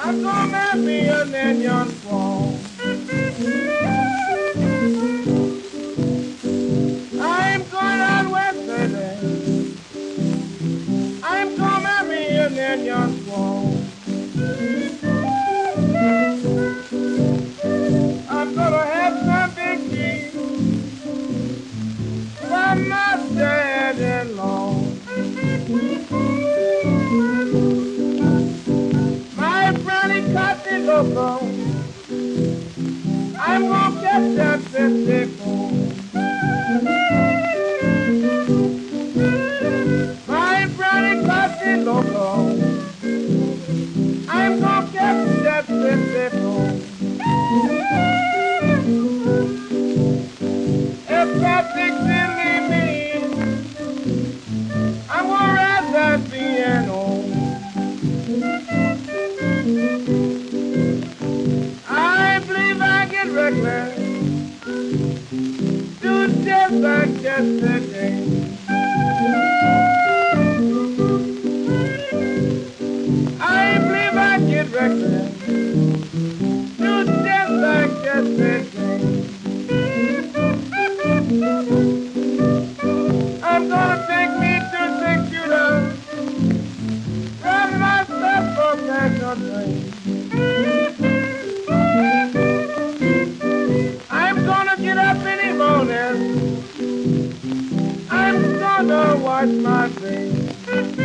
I'm gonna be a young swan. I'm going out west today. I'm gonna be a young swan. I'm gonna have some big cheese from my dad-in-law. My brownie cotton loco, I'm gonna get that 54. My brownie cotton loco, I'm gonna get that 54. If that Dixie leave me, I'm gonna ride that piano. I believe I get reckless, do just like yesterday. I believe I get reckless, do just like yesterday. I'm gonna take me to St. Judas, grab myself a national train. I'm gonna get up in the morning, I'm gonna wash my face.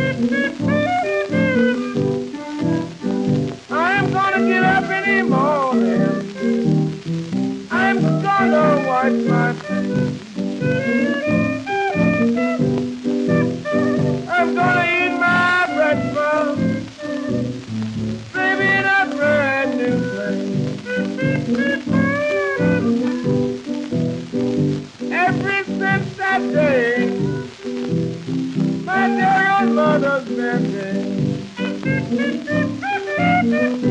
I'm gonna get up in the morning, I'm gonna wash my face. I'm gonna eat my breakfast, baby, in a brand new place. Ever since that day, my dear old mother's been dead.